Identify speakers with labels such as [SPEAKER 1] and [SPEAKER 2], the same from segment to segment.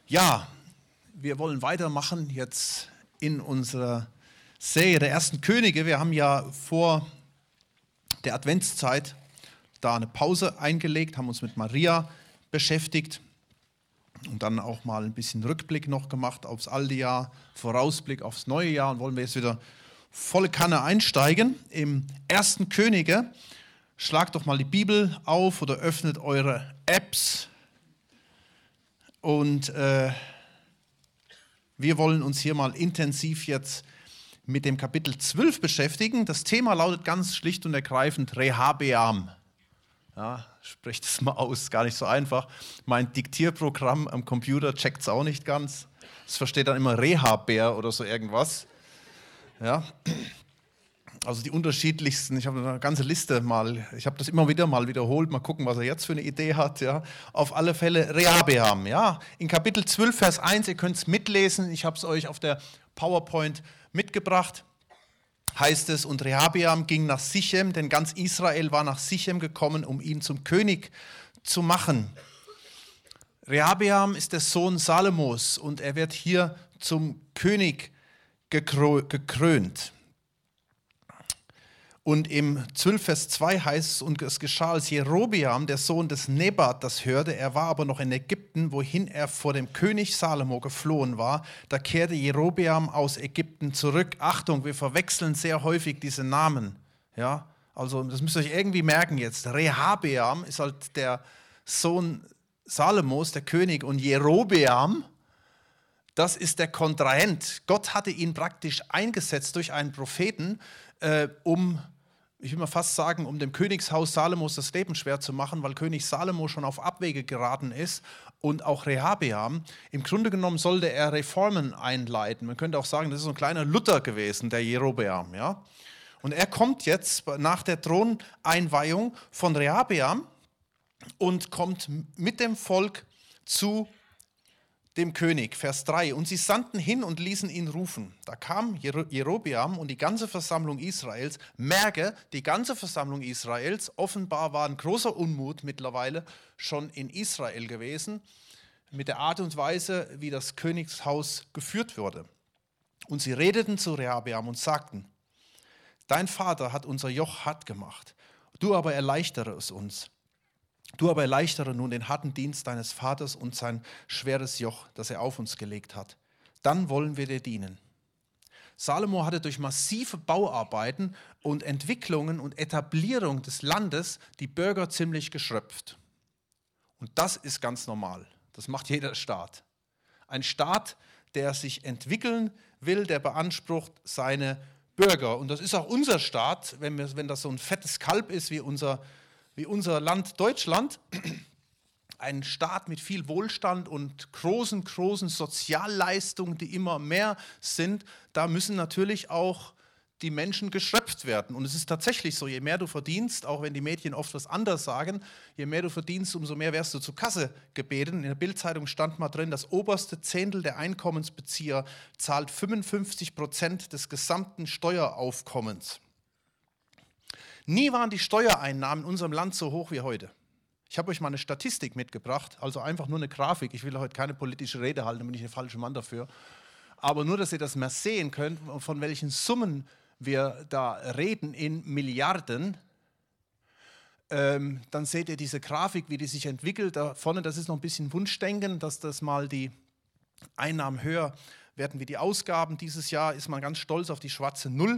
[SPEAKER 1] Ja, wir wollen weitermachen jetzt in unserer Serie der ersten Könige. Wir haben ja vor der Adventszeit da eine Pause eingelegt, haben uns mit Maria beschäftigt und dann auch mal ein bisschen Rückblick noch gemacht aufs alte Jahr, Vorausblick aufs neue Jahr und wollen wir jetzt wieder volle Kanne einsteigen im ersten Könige. Schlagt doch mal die Bibel auf oder öffnet eure Apps. Und wir wollen uns hier mal intensiv jetzt mit dem Kapitel 12 beschäftigen. Das Thema lautet ganz schlicht und ergreifend Rehabeam. Ja, sprecht es mal aus, gar nicht so einfach. Mein Diktierprogramm am Computer checkt es auch nicht ganz. Es versteht dann immer Rehabär oder so irgendwas. Ja. Also die unterschiedlichsten, ich habe eine ganze Liste mal, ich habe das immer wieder mal wiederholt, mal gucken, was er jetzt für eine Idee hat. Ja. Auf alle Fälle Rehabeam. Ja. In Kapitel 12, Vers 1, ihr könnt es mitlesen, ich habe es euch auf der PowerPoint mitgebracht, heißt es, und Rehabeam ging nach Sichem, denn ganz Israel war nach Sichem gekommen, um ihn zum König zu machen. Rehabeam ist der Sohn Salomos und er wird hier zum König gekrönt. Und im 12 Vers 2 heißt es, und es geschah, als Jerobeam, der Sohn des Nebat, das hörte, er war aber noch in Ägypten, wohin er vor dem König Salomo geflohen war, da kehrte Jerobeam aus Ägypten zurück. Achtung, wir verwechseln sehr häufig diese Namen. Ja, also das müsst ihr euch irgendwie merken jetzt. Rehabeam ist halt der Sohn Salomos, der König, und Jerobeam, das ist der Kontrahent. Gott hatte ihn praktisch eingesetzt durch einen Propheten, ich will mal fast sagen, um dem Königshaus Salomos das Leben schwer zu machen, weil König Salomo schon auf Abwege geraten ist und auch Rehabeam. Im Grunde genommen sollte er Reformen einleiten. Man könnte auch sagen, das ist so ein kleiner Luther gewesen, der Jerobeam. Ja? Und er kommt jetzt nach der Throneinweihung von Rehabeam und kommt mit dem Volk zu dem König, Vers 3. Und sie sandten hin und ließen ihn rufen. Da kam Jerobeam und die ganze Versammlung Israels. Merke, die ganze Versammlung Israels, offenbar war ein großer Unmut mittlerweile schon in Israel gewesen, mit der Art und Weise, wie das Königshaus geführt wurde. Und sie redeten zu Rehabeam und sagten, dein Vater hat unser Joch hart gemacht, du aber erleichtere es uns. Du aber erleichtere nun den harten Dienst deines Vaters und sein schweres Joch, das er auf uns gelegt hat. Dann wollen wir dir dienen. Salomo hatte durch massive Bauarbeiten und Entwicklungen und Etablierung des Landes die Bürger ziemlich geschröpft. Und das ist ganz normal. Das macht jeder Staat. Ein Staat, der sich entwickeln will, der beansprucht seine Bürger. Und das ist auch unser Staat, wenn das so ein fettes Kalb ist wie unser Land Deutschland, ein Staat mit viel Wohlstand und großen Sozialleistungen, die immer mehr sind, da müssen natürlich auch die Menschen geschröpft werden. Und es ist tatsächlich so, je mehr du verdienst, auch wenn die Medien oft was anderes sagen, je mehr du verdienst, umso mehr wirst du zur Kasse gebeten. In der Bild-Zeitung stand mal drin, das oberste Zehntel der Einkommensbezieher zahlt 55% des gesamten Steueraufkommens. Nie waren die Steuereinnahmen in unserem Land so hoch wie heute. Ich habe euch mal eine Statistik mitgebracht, also einfach nur eine Grafik. Ich will heute keine politische Rede halten, da bin ich der falsche Mann dafür. Aber nur, dass ihr das mal sehen könnt, von welchen Summen wir da reden in Milliarden. Dann seht ihr diese Grafik, wie die sich entwickelt. Da vorne, das ist noch ein bisschen Wunschdenken, dass das mal die Einnahmen höher werden wie die Ausgaben. Dieses Jahr ist man ganz stolz auf die schwarze Null.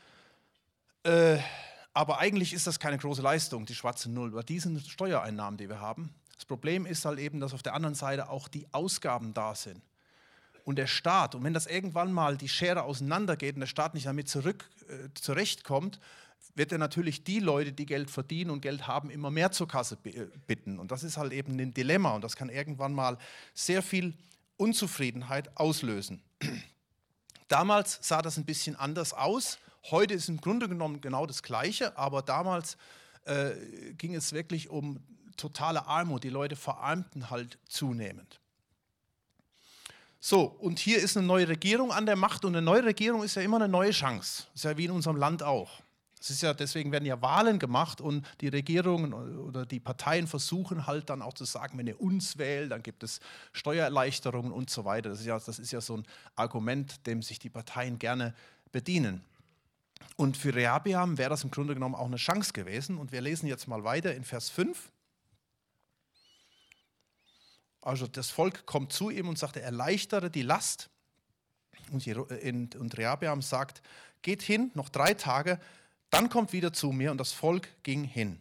[SPEAKER 1] Aber eigentlich ist das keine große Leistung, die schwarze Null, bei diesen Steuereinnahmen, die wir haben. Das Problem ist halt eben, dass auf der anderen Seite auch die Ausgaben da sind. Und der Staat, und wenn das irgendwann mal die Schere auseinandergeht und der Staat nicht damit zurechtkommt, wird er natürlich die Leute, die Geld verdienen und Geld haben, immer mehr zur Kasse bitten. Und das ist halt eben ein Dilemma und das kann irgendwann mal sehr viel Unzufriedenheit auslösen. Damals sah das ein bisschen anders aus. Heute ist im Grunde genommen genau das Gleiche, aber damals ging es wirklich um totale Armut. Die Leute verarmten halt zunehmend. So, und hier ist eine neue Regierung an der Macht und eine neue Regierung ist ja immer eine neue Chance. Das ist ja wie in unserem Land auch. Es ist ja, deswegen werden ja Wahlen gemacht und die Regierungen oder die Parteien versuchen halt dann auch zu sagen, wenn ihr uns wählt, dann gibt es Steuererleichterungen und so weiter. Das ist ja so ein Argument, dem sich die Parteien gerne bedienen. Und für Rehabeam wäre das im Grunde genommen auch eine Chance gewesen. Und wir lesen jetzt mal weiter in Vers 5. Also das Volk kommt zu ihm und sagt, er erleichtere die Last. Und Rehabeam sagt, geht hin, noch 3 Tage, dann kommt wieder zu mir. Und das Volk ging hin.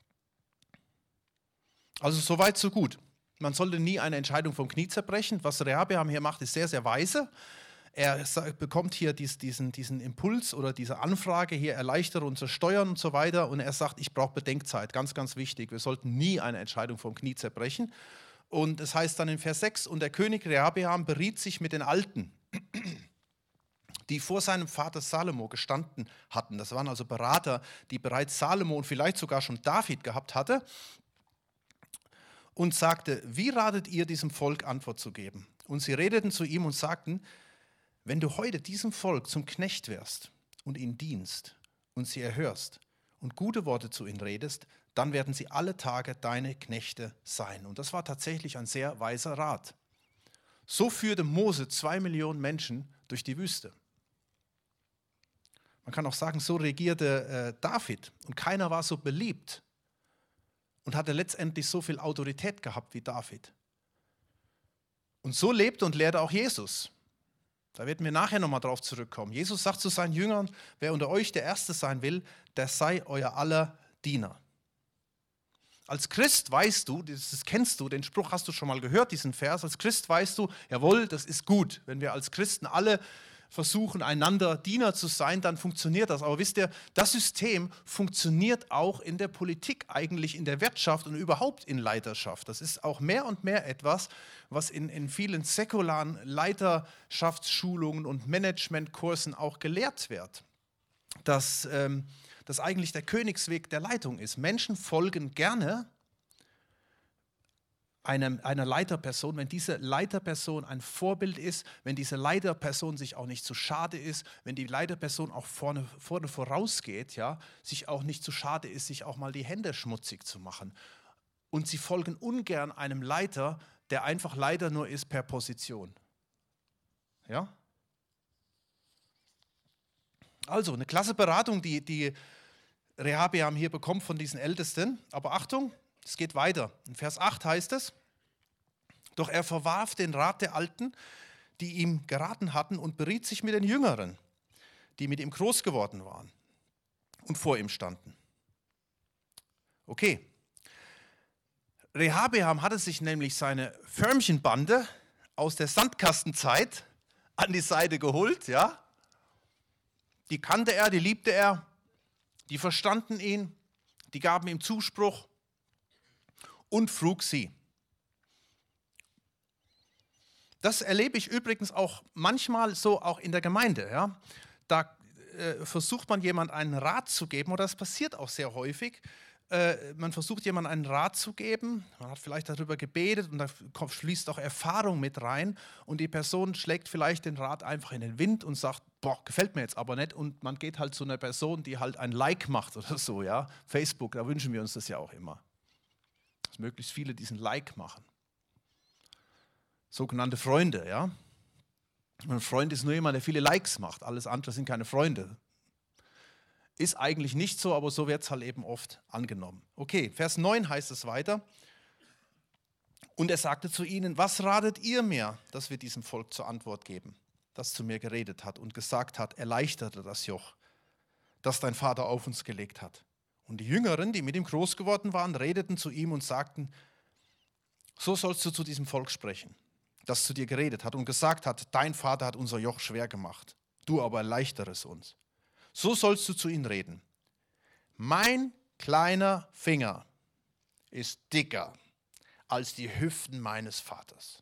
[SPEAKER 1] Also so weit, so gut. Man sollte nie eine Entscheidung vom Knie zerbrechen. Was Rehabeam hier macht, ist sehr, sehr weise. Er bekommt hier diesen Impuls oder diese Anfrage, hier erleichtere unsere Steuern und so weiter. Und er sagt, ich brauche Bedenkzeit, ganz, ganz wichtig. Wir sollten nie eine Entscheidung vom Knie zerbrechen. Und es heißt dann in Vers 6, und der König Rehabeam beriet sich mit den Alten, die vor seinem Vater Salomo gestanden hatten. Das waren also Berater, die bereits Salomo und vielleicht sogar schon David gehabt hatte. Und sagte, wie ratet ihr diesem Volk Antwort zu geben? Und sie redeten zu ihm und sagten, wenn du heute diesem Volk zum Knecht wärst und ihnen dienst und sie erhörst und gute Worte zu ihnen redest, dann werden sie alle Tage deine Knechte sein. Und das war tatsächlich ein sehr weiser Rat. So führte Mose 2 Millionen Menschen durch die Wüste. Man kann auch sagen, so regierte David und keiner war so beliebt und hatte letztendlich so viel Autorität gehabt wie David. Und so lebte und lehrte auch Jesus. Da werden wir nachher nochmal drauf zurückkommen. Jesus sagt zu seinen Jüngern, wer unter euch der Erste sein will, der sei euer aller Diener. Als Christ weißt du, das kennst du, den Spruch hast du schon mal gehört, diesen Vers, als Christ weißt du, jawohl, das ist gut. Wenn wir als Christen alle versuchen, einander Diener zu sein, dann funktioniert das. Aber wisst ihr, das System funktioniert auch in der Politik, eigentlich in der Wirtschaft und überhaupt in Leiterschaft. Das ist auch mehr und mehr etwas, was in vielen säkularen Leiterschaftsschulungen und Managementkursen auch gelehrt wird. Dass das eigentlich der Königsweg der Leitung ist. Menschen folgen gerne einer Leiterperson, wenn diese Leiterperson ein Vorbild ist, wenn diese Leiterperson sich auch nicht zu schade ist, wenn die Leiterperson auch vorne vorausgeht, ja, sich auch nicht zu schade ist, sich auch mal die Hände schmutzig zu machen. Und sie folgen ungern einem Leiter, der einfach Leiter nur ist per Position. Ja? Also eine klasse Beratung, die Rehabeam hier bekommt von diesen Ältesten. Aber Achtung, es geht weiter. In Vers 8 heißt es, doch er verwarf den Rat der Alten, die ihm geraten hatten, und beriet sich mit den Jüngeren, die mit ihm groß geworden waren und vor ihm standen. Okay. Rehabeam hatte sich nämlich seine Förmchenbande aus der Sandkastenzeit an die Seite geholt, ja. Die kannte er, die liebte er, die verstanden ihn, die gaben ihm Zuspruch und frug sie. Das erlebe ich übrigens auch manchmal so auch in der Gemeinde. Ja? Da versucht man jemand einen Rat zu geben, oder das passiert auch sehr häufig. Man versucht jemand einen Rat zu geben, man hat vielleicht darüber gebetet und da fließt auch Erfahrung mit rein und die Person schlägt vielleicht den Rat einfach in den Wind und sagt, boah, gefällt mir jetzt aber nicht, und man geht halt zu einer Person, die halt ein Like macht oder so, ja, Facebook, da wünschen wir uns das ja auch immer, dass möglichst viele diesen Like machen. Sogenannte Freunde, ja. Ein Freund ist nur jemand, der viele Likes macht, alles andere sind keine Freunde. Ist eigentlich nicht so, aber so wird es halt eben oft angenommen. Okay, Vers 9 heißt es weiter. Und er sagte zu ihnen, was ratet ihr mir, dass wir diesem Volk zur Antwort geben, das zu mir geredet hat und gesagt hat, erleichterte das Joch, das dein Vater auf uns gelegt hat. Und die Jüngeren, die mit ihm groß geworden waren, redeten zu ihm und sagten, so sollst du zu diesem Volk sprechen, das zu dir geredet hat und gesagt hat, dein Vater hat unser Joch schwer gemacht, du aber erleichtere es uns. So sollst du zu ihnen reden. Mein kleiner Finger ist dicker als die Hüften meines Vaters.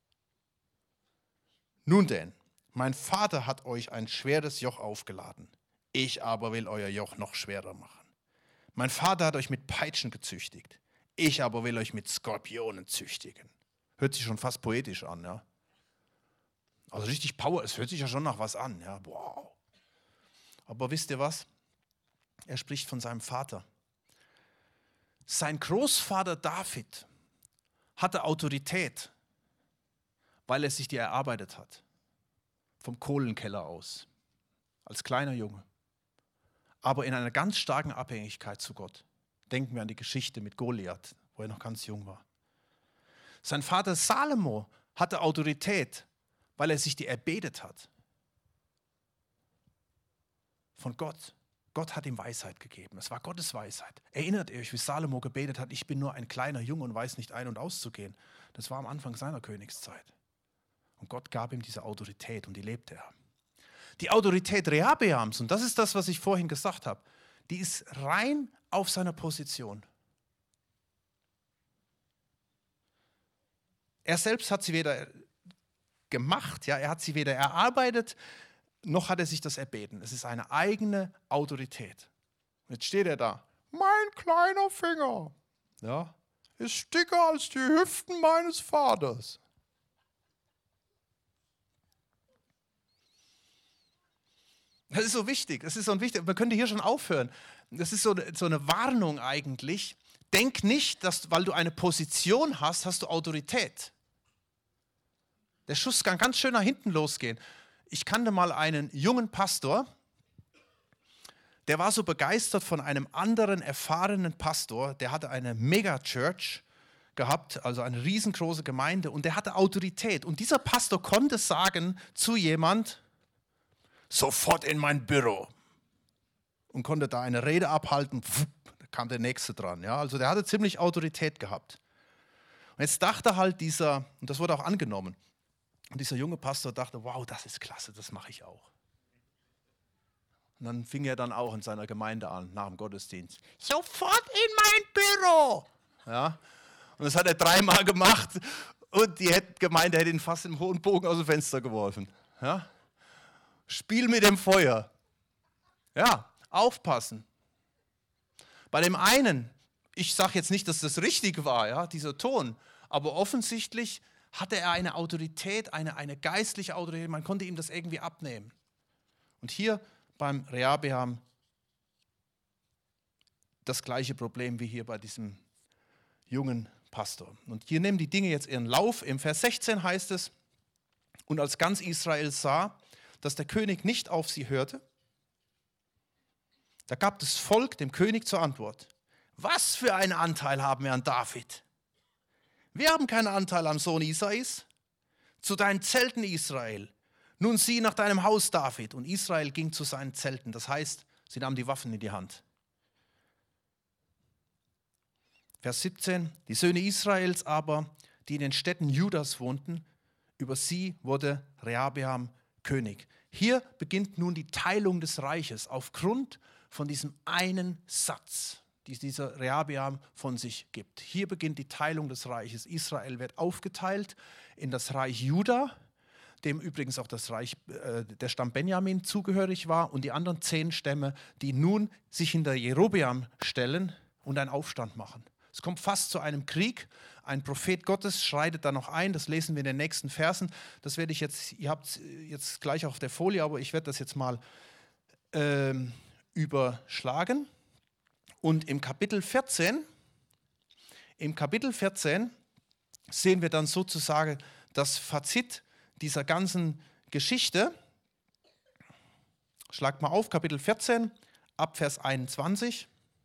[SPEAKER 1] Nun denn, mein Vater hat euch ein schweres Joch aufgeladen. Ich aber will euer Joch noch schwerer machen. Mein Vater hat euch mit Peitschen gezüchtigt. Ich aber will euch mit Skorpionen züchtigen. Hört sich schon fast poetisch an, ja. Also richtig Power, es hört sich ja schon nach was an, ja. Wow. Aber wisst ihr was? Er spricht von seinem Vater. Sein Großvater David hatte Autorität, weil er sich die erarbeitet hat. Vom Kohlenkeller aus. Als kleiner Junge. Aber in einer ganz starken Abhängigkeit zu Gott. Denken wir an die Geschichte mit Goliath, wo er noch ganz jung war. Sein Vater Salomo hatte Autorität, weil er sich die erbetet hat. Von Gott. Gott hat ihm Weisheit gegeben. Es war Gottes Weisheit. Erinnert ihr euch, wie Salomo gebetet hat, ich bin nur ein kleiner Junge und weiß nicht ein- und auszugehen. Das war am Anfang seiner Königszeit. Und Gott gab ihm diese Autorität und die lebte er. Die Autorität Rehabeams, und das ist das, was ich vorhin gesagt habe, die ist rein auf seiner Position. Er selbst hat sie weder gemacht, ja, er hat sie weder erarbeitet, noch hat er sich das erbeten. Es ist eine eigene Autorität. Und jetzt steht er da. Mein kleiner Finger, ja, ist dicker als die Hüften meines Vaters. Das ist so wichtig. Das ist so wichtig. Man könnte hier schon aufhören. Das ist so eine Warnung eigentlich. Denk nicht, dass, weil du eine Position hast, hast du Autorität. Der Schuss kann ganz schön nach hinten losgehen. Ich kannte mal einen jungen Pastor, der war so begeistert von einem anderen erfahrenen Pastor, der hatte eine Megachurch gehabt, also eine riesengroße Gemeinde und der hatte Autorität. Und dieser Pastor konnte sagen zu jemand, sofort in mein Büro. Und konnte da eine Rede abhalten, da kam der Nächste dran. Ja? Also der hatte ziemlich Autorität gehabt. Und jetzt dachte halt dieser, und das wurde auch angenommen, und dieser junge Pastor dachte, wow, das ist klasse, das mache ich auch. Und dann fing er dann auch in seiner Gemeinde an, nach dem Gottesdienst. Sofort in mein Büro! Ja? Und das hat er 3-mal gemacht und die Gemeinde hätte ihn fast im hohen Bogen aus dem Fenster geworfen. Ja? Spiel mit dem Feuer. Ja, aufpassen. Bei dem einen, ich sage jetzt nicht, dass das richtig war, ja, dieser Ton, aber offensichtlich hatte er eine Autorität, eine geistliche Autorität, man konnte ihm das irgendwie abnehmen. Und hier beim Rehabeam das gleiche Problem wie hier bei diesem jungen Pastor. Und hier nehmen die Dinge jetzt ihren Lauf. Im Vers 16 heißt es, und als ganz Israel sah, dass der König nicht auf sie hörte, da gab das Volk dem König zur Antwort, was für einen Anteil haben wir an David? Wir haben keinen Anteil am Sohn Isais. Zu deinen Zelten, Israel. Nun sieh nach deinem Haus, David. Und Israel ging zu seinen Zelten. Das heißt, sie nahmen die Waffen in die Hand. Vers 17. Die Söhne Israels aber, die in den Städten Judas wohnten, über sie wurde Rehabeam König. Hier beginnt nun die Teilung des Reiches aufgrund von diesem einen Satz, die dieser Rehabeam von sich gibt. Hier beginnt die Teilung des Reiches. Israel wird aufgeteilt in das Reich Juda, dem übrigens auch das Reich, der Stamm Benjamin zugehörig war, und die anderen 10 Stämme, die nun sich hinter Jerobeam stellen und einen Aufstand machen. Es kommt fast zu einem Krieg. Ein Prophet Gottes schreitet da noch ein. Das lesen wir in den nächsten Versen. Das werde ich jetzt, ihr habt es jetzt gleich auf der Folie, aber ich werde das jetzt mal überschlagen. Und im Kapitel 14 sehen wir dann sozusagen das Fazit dieser ganzen Geschichte. Schlagt mal auf, Kapitel 14, ab Vers 21.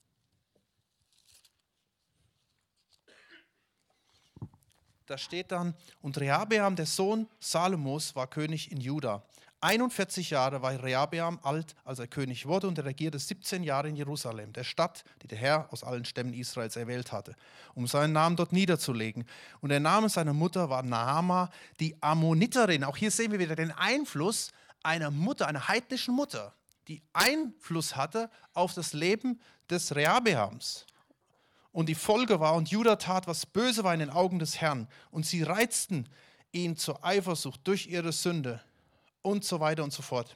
[SPEAKER 1] Da steht dann, und Rehabeam, der Sohn Salomos, war König in Juda. 41 Jahre war Rehabeam alt, als er König wurde, und er regierte 17 Jahre in Jerusalem, der Stadt, die der Herr aus allen Stämmen Israels erwählt hatte, um seinen Namen dort niederzulegen. Und der Name seiner Mutter war Naama, die Ammoniterin. Auch hier sehen wir wieder den Einfluss einer Mutter, einer heidnischen Mutter, die Einfluss hatte auf das Leben des Rehabeams. Und die Folge war, und Juda tat, was böse war in den Augen des Herrn, und sie reizten ihn zur Eifersucht durch ihre Sünde, und so weiter und so fort.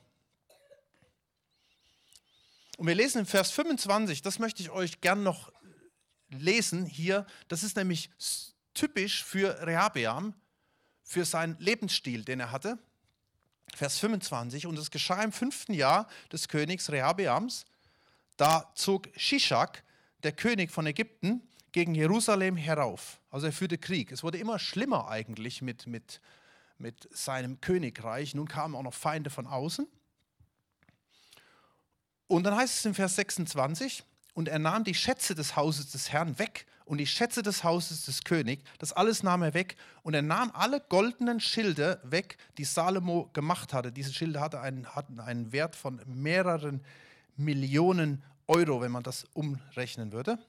[SPEAKER 1] Und wir lesen in Vers 25, das möchte ich euch gern noch lesen hier, das ist nämlich typisch für Rehabeam, für seinen Lebensstil, den er hatte. Vers 25, und es geschah im 5. Jahr des Königs Rehabeams, da zog Shishak, der König von Ägypten, gegen Jerusalem herauf. Also er führte Krieg. Es wurde immer schlimmer eigentlich mit seinem Königreich. Nun kamen auch noch Feinde von außen. Und dann heißt es im Vers 26, und er nahm die Schätze des Hauses des Herrn weg und die Schätze des Hauses des Königs, das alles nahm er weg. Und er nahm alle goldenen Schilde weg, die Salomo gemacht hatte. Diese Schilde hatten einen Wert von mehreren Millionen Euro, wenn man das umrechnen würde.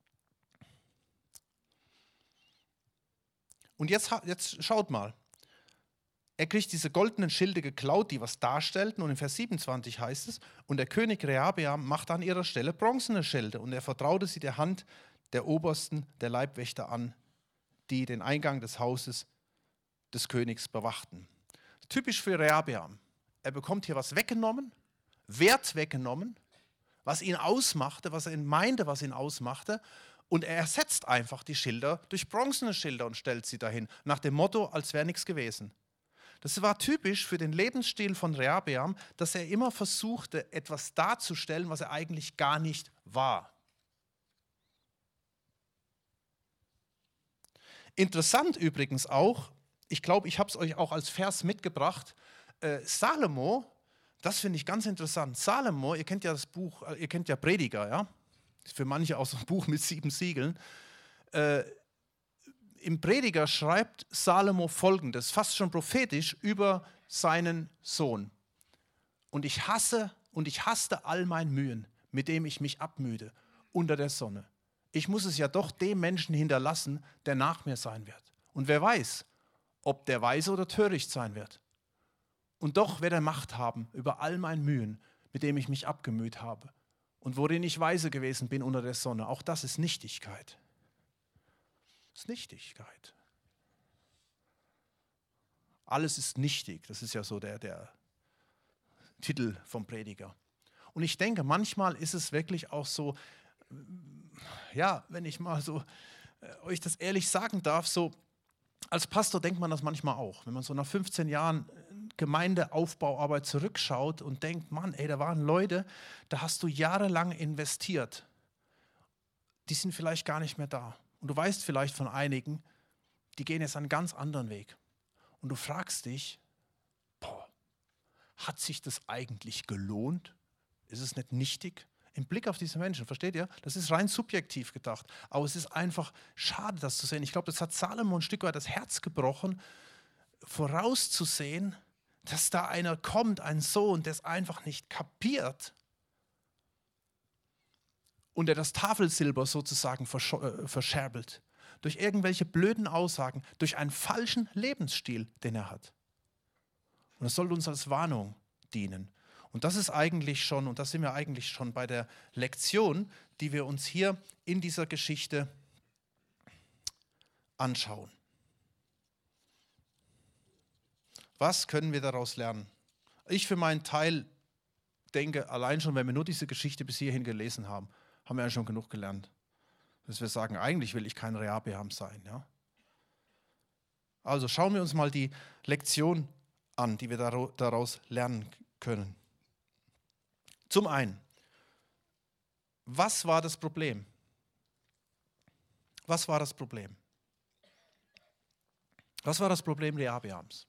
[SPEAKER 1] Und jetzt schaut mal. Er kriegt diese goldenen Schilde geklaut, die was darstellten. Und in Vers 27 heißt es, und der König Rehabeam machte an ihrer Stelle bronzene Schilde. Und er vertraute sie der Hand der Obersten, der Leibwächter an, die den Eingang des Hauses des Königs bewachten. Typisch für Rehabeam. Er bekommt hier was weggenommen, Wert weggenommen, was ihn ausmachte, was er meinte, was ihn ausmachte. Und er ersetzt einfach die Schilder durch bronzene Schilder und stellt sie dahin, nach dem Motto, als wäre nichts gewesen. Das war typisch für den Lebensstil von Rehabeam, dass er immer versuchte, etwas darzustellen, was er eigentlich gar nicht war. Interessant übrigens auch, ich glaube, ich habe es euch auch als Vers mitgebracht, Salomo, das finde ich ganz interessant. Salomo, ihr kennt ja das Buch, ihr kennt ja Prediger, ja? Ist für manche auch so ein Buch mit 7 Siegeln. Im Prediger schreibt Salomo Folgendes, fast schon prophetisch, über seinen Sohn. Und ich hasste all mein Mühen, mit dem ich mich abmüde, unter der Sonne. Ich muss es ja doch dem Menschen hinterlassen, der nach mir sein wird. Und wer weiß, ob der weise oder töricht sein wird. Und doch wird er Macht haben über all mein Mühen, mit dem ich mich abgemüht habe. Und worin ich weise gewesen bin unter der Sonne. Auch das ist Nichtigkeit. Das ist Nichtigkeit. Alles ist nichtig. Das ist ja so der Titel vom Prediger. Und ich denke, manchmal ist es wirklich auch so, ja, wenn ich mal so euch das ehrlich sagen darf, so als Pastor denkt man das manchmal auch. Wenn man so nach 15 Jahren Gemeindeaufbauarbeit zurückschaut und denkt, Mann, ey, da waren Leute, da hast du jahrelang investiert. Die sind vielleicht gar nicht mehr da. Und du weißt vielleicht von einigen, die gehen jetzt einen ganz anderen Weg. Und du fragst dich, hat sich das eigentlich gelohnt? Ist es nicht nichtig? Im Blick auf diese Menschen, versteht ihr? Das ist rein subjektiv gedacht. Aber es ist einfach schade, das zu sehen. Ich glaube, das hat Salomo ein Stück weit das Herz gebrochen, vorauszusehen, dass da einer kommt, ein Sohn, der es einfach nicht kapiert und der das Tafelsilber sozusagen verscherbelt. Durch irgendwelche blöden Aussagen, durch einen falschen Lebensstil, den er hat. Und das soll uns als Warnung dienen. Und das ist eigentlich schon, und da sind wir eigentlich schon bei der Lektion, die wir uns hier in dieser Geschichte anschauen. Was können wir daraus lernen? Ich für meinen Teil denke, allein schon, wenn wir nur diese Geschichte bis hierhin gelesen haben, haben wir ja schon genug gelernt. Dass wir sagen, eigentlich will ich kein Rehabeam sein. Ja? Also schauen wir uns mal die Lektion an, die wir daraus lernen können. Zum einen, was war das Problem? Was war das Problem? Was war das Problem Rehabeams?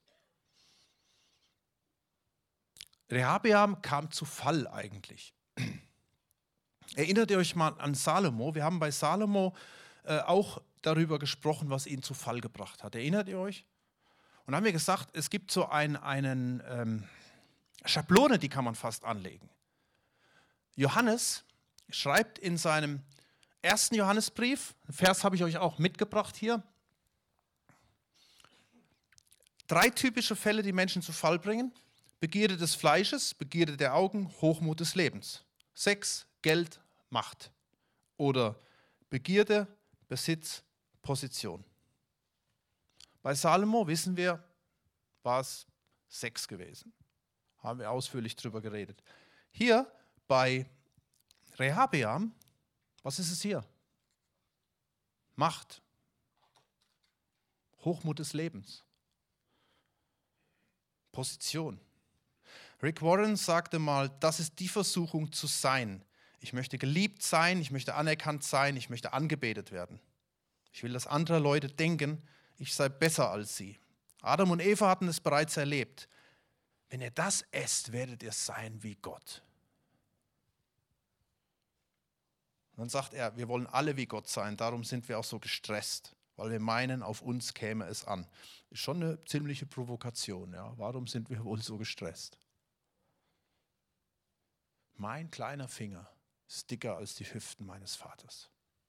[SPEAKER 1] Rehabeam kam zu Fall eigentlich. Erinnert ihr euch mal an Salomo? Wir haben bei Salomo auch darüber gesprochen, was ihn zu Fall gebracht hat. Erinnert ihr euch? Und dann haben wir gesagt, es gibt so eine Schablone, die kann man fast anlegen. Johannes schreibt in seinem 1. Johannesbrief, einen Vers habe ich euch auch mitgebracht hier, 3 typische Fälle, die Menschen zu Fall bringen. Begierde des Fleisches, Begierde der Augen, Hochmut des Lebens. Sex, Geld, Macht. Oder Begierde, Besitz, Position. Bei Salomo wissen wir, war es Sex gewesen. Haben wir ausführlich drüber geredet. Hier bei Rehabeam, was ist es hier? Macht. Hochmut des Lebens. Position. Rick Warren sagte mal, das ist die Versuchung zu sein. Ich möchte geliebt sein, ich möchte anerkannt sein, ich möchte angebetet werden. Ich will, dass andere Leute denken, ich sei besser als sie. Adam und Eva hatten es bereits erlebt. Wenn ihr das esst, werdet ihr sein wie Gott. Und dann sagt er, wir wollen alle wie Gott sein, darum sind wir auch so gestresst, weil wir meinen, auf uns käme es an. Ist schon eine ziemliche Provokation, ja. Warum sind wir wohl so gestresst? Mein kleiner Finger ist dicker als die Hüften meines Vaters.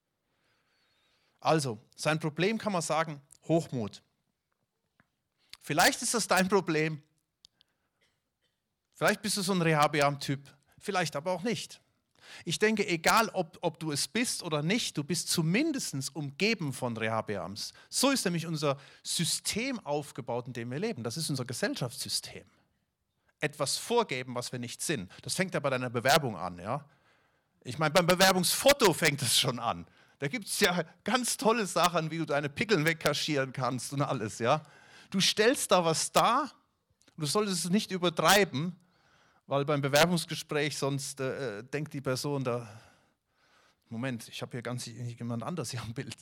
[SPEAKER 1] Also, sein Problem kann man sagen, Hochmut. Vielleicht ist das dein Problem. Vielleicht bist du so ein Rehabeam-Typ, vielleicht aber auch nicht. Ich denke, egal ob du es bist oder nicht, du bist zumindest umgeben von Rehabeams. So ist nämlich unser System aufgebaut, in dem wir leben. Das ist unser Gesellschaftssystem. Etwas vorgeben, was wir nicht sind. Das fängt ja bei deiner Bewerbung an. Ja? Ich meine, beim Bewerbungsfoto fängt es schon an. Da gibt es ja ganz tolle Sachen, wie du deine Pickeln wegkaschieren kannst und alles. Ja? Du stellst da was dar, du solltest es nicht übertreiben, weil beim Bewerbungsgespräch sonst denkt die Person da, Moment, ich habe hier ganz jemand anders hier am Bild.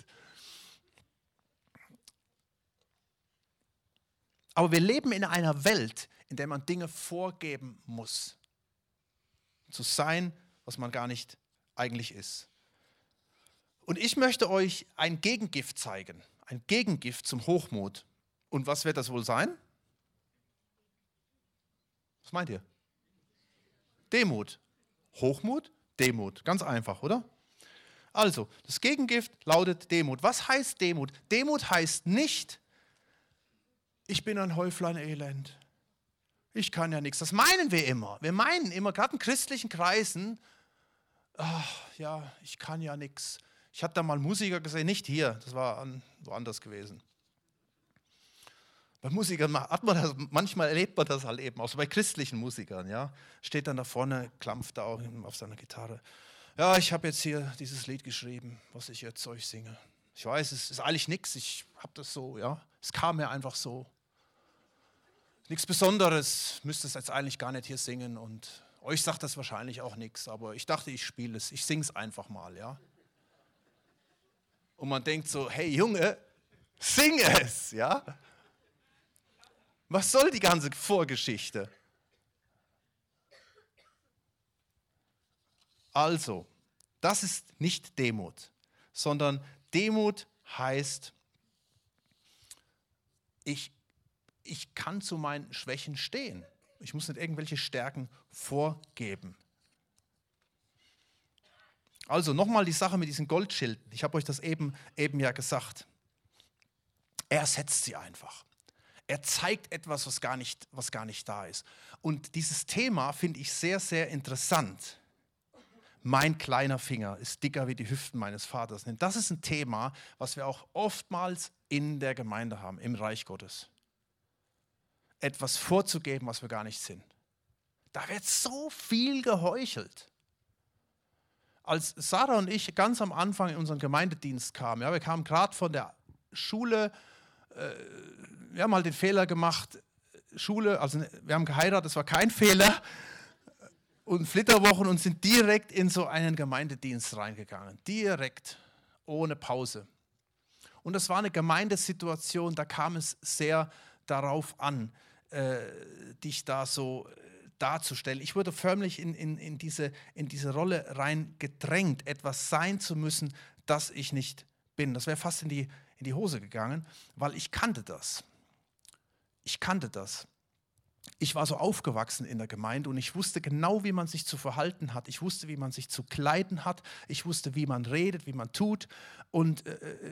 [SPEAKER 1] Aber wir leben in einer Welt, in der man Dinge vorgeben muss. Zu sein, was man gar nicht eigentlich ist. Und ich möchte euch ein Gegengift zeigen. Ein Gegengift zum Hochmut. Und was wird das wohl sein? Was meint ihr? Demut. Hochmut, Demut. Ganz einfach, oder? Also, das Gegengift lautet Demut. Was heißt Demut? Demut heißt nicht, ich bin ein Häuflein Elend. Ich kann ja nichts. Das meinen wir immer. Wir meinen immer, gerade in christlichen Kreisen, ach ja, ich kann ja nichts. Ich habe da mal Musiker gesehen, nicht hier, das war woanders gewesen. Bei Musikern hat man das, manchmal erlebt man das halt eben, auch so bei christlichen Musikern, ja. Steht dann da vorne, klampft da auch auf seiner Gitarre. Ja, ich habe jetzt hier dieses Lied geschrieben, was ich jetzt euch singe. Ich weiß, es ist eigentlich nichts, ich habe das so, ja. Es kam mir einfach so. Nichts Besonderes, müsste es jetzt eigentlich gar nicht hier singen und euch sagt das wahrscheinlich auch nichts, aber ich dachte, ich spiele es, ich singe es einfach mal, ja. Und man denkt so, hey Junge, sing es, ja. Was soll die ganze Vorgeschichte? Also, das ist nicht Demut, sondern Demut heißt, ich kann zu meinen Schwächen stehen. Ich muss nicht irgendwelche Stärken vorgeben. Also nochmal die Sache mit diesen Goldschilden. Ich habe euch das eben ja gesagt. Er setzt sie einfach. Er zeigt etwas, was gar nicht da ist. Und dieses Thema finde ich sehr, sehr interessant. Mein kleiner Finger ist dicker wie die Hüften meines Vaters. Denn das ist ein Thema, was wir auch oftmals in der Gemeinde haben, im Reich Gottes. Etwas vorzugeben, was wir gar nicht sind. Da wird so viel geheuchelt. Als Sarah und ich ganz am Anfang in unseren Gemeindedienst kamen, ja, wir kamen gerade von der Schule, wir haben halt den Fehler gemacht, Schule, also wir haben geheiratet, das war kein Fehler, und Flitterwochen und sind direkt in so einen Gemeindedienst reingegangen. Direkt, ohne Pause. Und das war eine Gemeindesituation, da kam es sehr darauf an, dich da so darzustellen. Ich wurde förmlich in diese Rolle rein gedrängt, etwas sein zu müssen, das ich nicht bin. Das wäre fast in die Hose gegangen, weil ich kannte das. Ich war so aufgewachsen in der Gemeinde und ich wusste genau, wie man sich zu verhalten hat. Ich wusste, wie man sich zu kleiden hat. Ich wusste, wie man redet, wie man tut. Und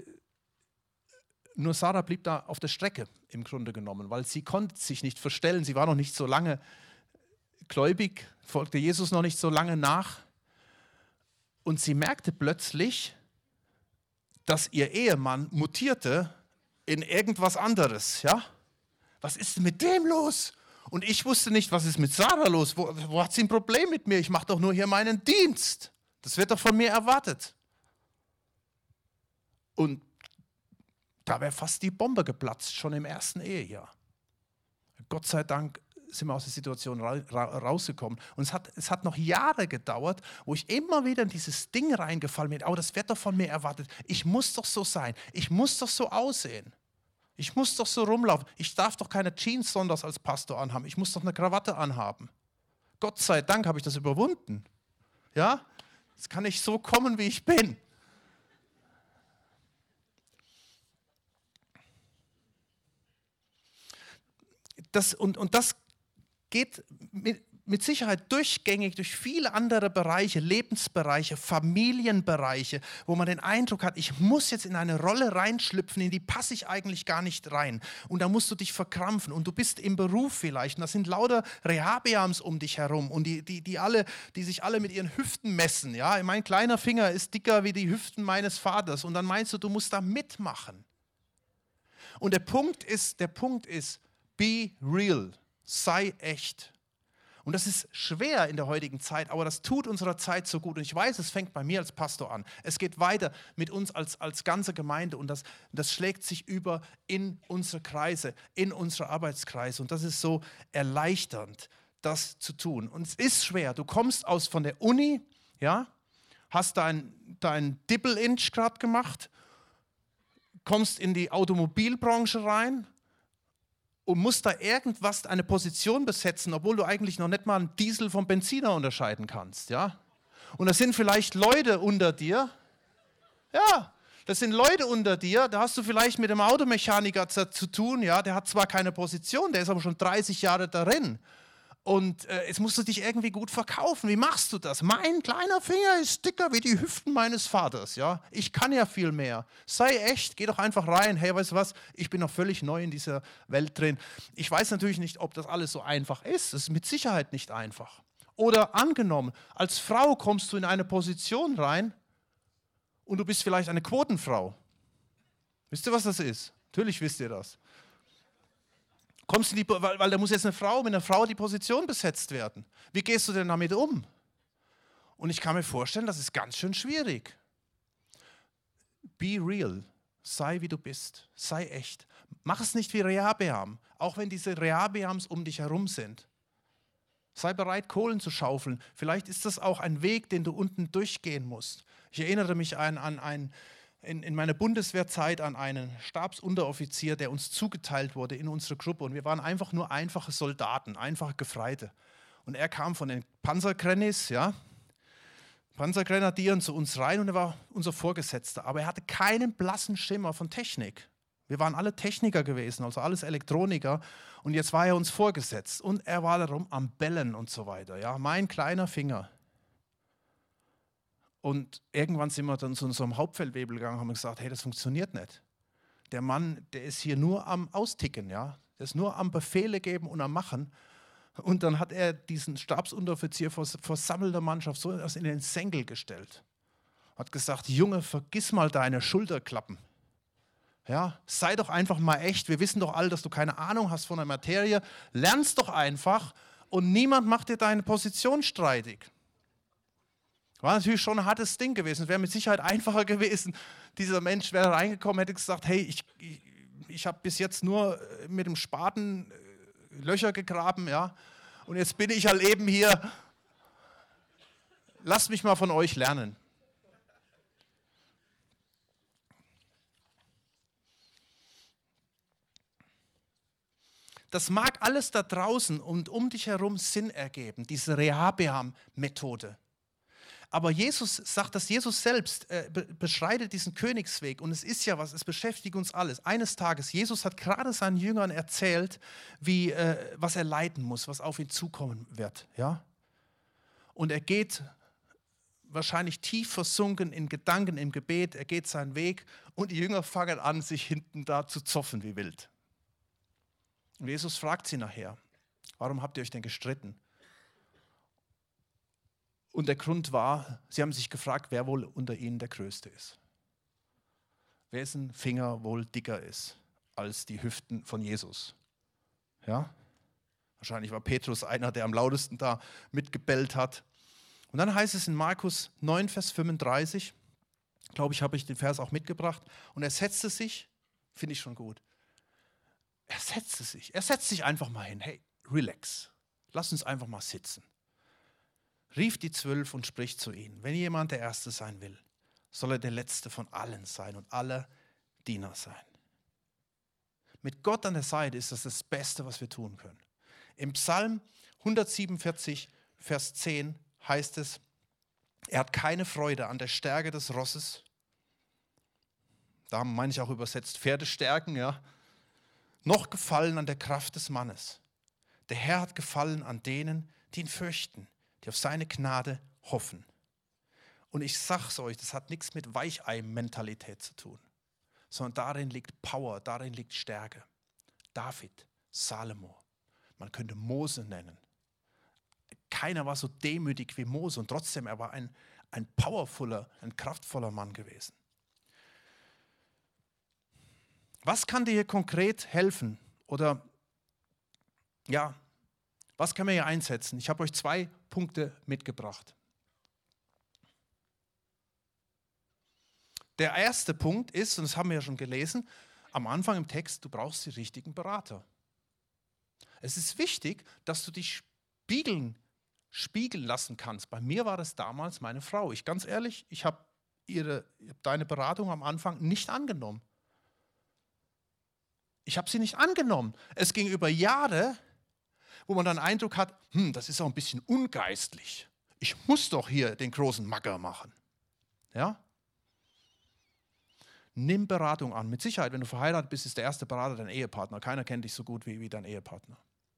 [SPEAKER 1] nur Sarah blieb da auf der Strecke im Grunde genommen, weil sie konnte sich nicht verstellen. Sie war noch nicht so lange gläubig, folgte Jesus noch nicht so lange nach. Und sie merkte plötzlich, dass ihr Ehemann mutierte in irgendwas anderes. Ja? Was ist denn mit dem los? Und ich wusste nicht, was ist mit Sarah los? Wo hat sie ein Problem mit mir? Ich mache doch nur hier meinen Dienst. Das wird doch von mir erwartet. Und da wäre fast die Bombe geplatzt, schon im ersten Ehejahr. Gott sei Dank sind wir aus der Situation rausgekommen. Und es hat noch Jahre gedauert, wo ich immer wieder in dieses Ding reingefallen bin. Oh, das wird doch von mir erwartet. Ich muss doch so sein. Ich muss doch so aussehen. Ich muss doch so rumlaufen. Ich darf doch keine Jeans sonntags als Pastor anhaben. Ich muss doch eine Krawatte anhaben. Gott sei Dank habe ich das überwunden. Ja? Jetzt kann ich so kommen, wie ich bin. Das geht mit Sicherheit durchgängig durch viele andere Bereiche, Lebensbereiche, Familienbereiche, wo man den Eindruck hat, ich muss jetzt in eine Rolle reinschlüpfen, in die passe ich eigentlich gar nicht rein. Und da musst du dich verkrampfen. Und du bist im Beruf vielleicht. Und da sind lauter Rehabeams um dich herum. Und die sich alle mit ihren Hüften messen. Ja? Mein kleiner Finger ist dicker wie die Hüften meines Vaters. Und dann meinst du musst da mitmachen. Und der Punkt ist, be real. Sei echt. Und das ist schwer in der heutigen Zeit, aber das tut unserer Zeit so gut. Und ich weiß, es fängt bei mir als Pastor an. Es geht weiter mit uns als ganze Gemeinde und das schlägt sich über in unsere Kreise, in unsere Arbeitskreise. Und das ist so erleichternd, das zu tun. Und es ist schwer. Du kommst von der Uni, ja, hast dein Dippel-Inch gerade gemacht, kommst in die Automobilbranche rein, und musst da irgendwas, eine Position besetzen, obwohl du eigentlich noch nicht mal einen Diesel vom Benziner unterscheiden kannst. Ja? Und da sind vielleicht Leute unter dir, ja, das sind Leute unter dir, da hast du vielleicht mit dem Automechaniker zu tun, ja, der hat zwar keine Position, der ist aber schon 30 Jahre darin. Und jetzt musst du dich irgendwie gut verkaufen. Wie machst du das? Mein kleiner Finger ist dicker wie die Hüften meines Vaters. Ja? Ich kann ja viel mehr. Sei echt, geh doch einfach rein. Hey, weißt du was? Ich bin noch völlig neu in dieser Welt drin. Ich weiß natürlich nicht, ob das alles so einfach ist. Das ist mit Sicherheit nicht einfach. Oder angenommen, als Frau kommst du in eine Position rein und du bist vielleicht eine Quotenfrau. Wisst ihr, was das ist? Natürlich wisst ihr das. Kommst du weil da muss jetzt mit einer Frau die Position besetzt werden. Wie gehst du denn damit um? Und ich kann mir vorstellen, das ist ganz schön schwierig. Be real. Sei wie du bist. Sei echt. Mach es nicht wie Rehabeam, auch wenn diese Rehabeams um dich herum sind. Sei bereit, Kohlen zu schaufeln. Vielleicht ist das auch ein Weg, den du unten durchgehen musst. Ich erinnere mich in meiner Bundeswehrzeit an einen Stabsunteroffizier, der uns zugeteilt wurde in unsere Gruppe. Und wir waren einfach nur einfache Soldaten, einfache Gefreite. Und er kam von den Panzergrenadiers, ja, Panzergrenadieren zu uns rein und er war unser Vorgesetzter. Aber er hatte keinen blassen Schimmer von Technik. Wir waren alle Techniker gewesen, also alles Elektroniker. Und jetzt war er uns vorgesetzt. Und er war darum am Bellen und so weiter. Ja, mein kleiner Finger. Und irgendwann sind wir dann zu unserem Hauptfeldwebel gegangen und haben gesagt, hey, das funktioniert nicht. Der Mann, der ist hier nur am Austicken, ja. Der ist nur am Befehle geben und am Machen. Und dann hat er diesen Stabsunteroffizier vor versammelter Mannschaft so in den Senkel gestellt. Hat gesagt, Junge, vergiss mal deine Schulterklappen. Ja, sei doch einfach mal echt. Wir wissen doch alle, dass du keine Ahnung hast von der Materie. Lernst doch einfach und niemand macht dir deine Position streitig. War natürlich schon ein hartes Ding gewesen. Es wäre mit Sicherheit einfacher gewesen. Dieser Mensch wäre reingekommen, hätte gesagt, hey, ich habe bis jetzt nur mit dem Spaten Löcher gegraben, ja, und jetzt bin ich halt eben hier. Lasst mich mal von euch lernen. Das mag alles da draußen und um dich herum Sinn ergeben, diese Rehabeam-Methode. Aber Jesus sagt, dass Jesus selbst beschreitet diesen Königsweg und es ist ja was, es beschäftigt uns alles. Eines Tages, Jesus hat gerade seinen Jüngern erzählt, was er leiden muss, was auf ihn zukommen wird. Ja? Und er geht wahrscheinlich tief versunken in Gedanken, im Gebet, er geht seinen Weg und die Jünger fangen an, sich hinten da zu zoffen wie wild. Und Jesus fragt sie nachher, warum habt ihr euch denn gestritten? Und der Grund war, sie haben sich gefragt, wer wohl unter ihnen der Größte ist. Wessen Finger wohl dicker ist als die Hüften von Jesus. Ja? Wahrscheinlich war Petrus einer, der am lautesten da mitgebellt hat. Und dann heißt es in Markus 9, Vers 35, glaube ich, habe ich den Vers auch mitgebracht, und er setzte sich, finde ich schon gut, er setzt sich einfach mal hin. Hey, relax. Lass uns einfach mal sitzen. Rief die 12 und spricht zu ihnen. Wenn jemand der Erste sein will, soll er der Letzte von allen sein und aller Diener sein. Mit Gott an der Seite ist das das Beste, was wir tun können. Im Psalm 147, Vers 10 heißt es, er hat keine Freude an der Stärke des Rosses. Da haben manche auch übersetzt Pferdestärken, ja. Noch Gefallen an der Kraft des Mannes. Der Herr hat Gefallen an denen, die ihn fürchten, die auf seine Gnade hoffen. Und ich sag's euch, das hat nichts mit Weichei-Mentalität zu tun, sondern darin liegt Power, darin liegt Stärke. David, Salomo, man könnte Mose nennen. Keiner war so demütig wie Mose und trotzdem, er war ein powervoller, ein kraftvoller Mann gewesen. Was kann dir hier konkret helfen? Oder ja, was kann man hier einsetzen? Ich habe euch 2 Punkte mitgebracht. Der erste Punkt ist, und das haben wir ja schon gelesen, am Anfang im Text, du brauchst die richtigen Berater. Es ist wichtig, dass du dich spiegeln lassen kannst. Bei mir war das damals meine Frau. Ganz ehrlich, ich habe deine Beratung am Anfang nicht angenommen. Ich habe sie nicht angenommen. Es ging über Jahre, wo man dann den Eindruck hat, das ist auch ein bisschen ungeistlich. Ich muss doch hier den großen Macker machen. Ja? Nimm Beratung an. Mit Sicherheit, wenn du verheiratet bist, ist der erste Berater dein Ehepartner. Keiner kennt dich so gut wie dein Ehepartner.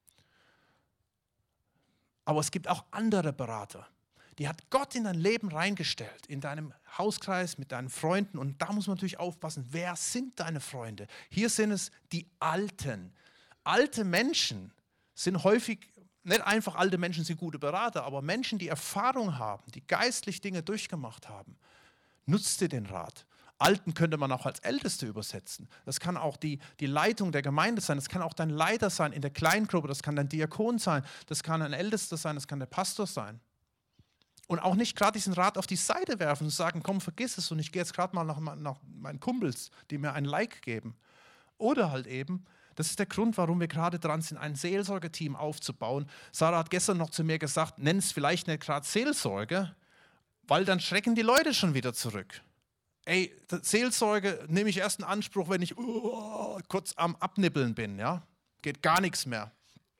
[SPEAKER 1] Aber es gibt auch andere Berater. Die hat Gott in dein Leben reingestellt, in deinem Hauskreis, mit deinen Freunden. Und da muss man natürlich aufpassen, wer sind deine Freunde? Hier sind es die Alten. Alte Menschen sind häufig, nicht einfach alte Menschen sind gute Berater, aber Menschen, die Erfahrung haben, die geistlich Dinge durchgemacht haben. Nutzt dir den Rat. Alten könnte man auch als Älteste übersetzen. Das kann auch die Leitung der Gemeinde sein. Das kann auch dein Leiter sein in der Kleingruppe. Das kann dein Diakon sein. Das kann ein Ältester sein. Das kann der Pastor sein. Und auch nicht gerade diesen Rat auf die Seite werfen und sagen, komm, vergiss es und ich gehe jetzt gerade mal nach meinen Kumpels, die mir ein Like geben. Oder halt eben, das ist der Grund, warum wir gerade dran sind, ein Seelsorgeteam aufzubauen. Sarah hat gestern noch zu mir gesagt, nenn es vielleicht nicht gerade Seelsorge, weil dann schrecken die Leute schon wieder zurück. Ey, Seelsorge nehme ich erst in Anspruch, wenn ich kurz am Abnippeln bin. Ja? Geht gar nichts mehr.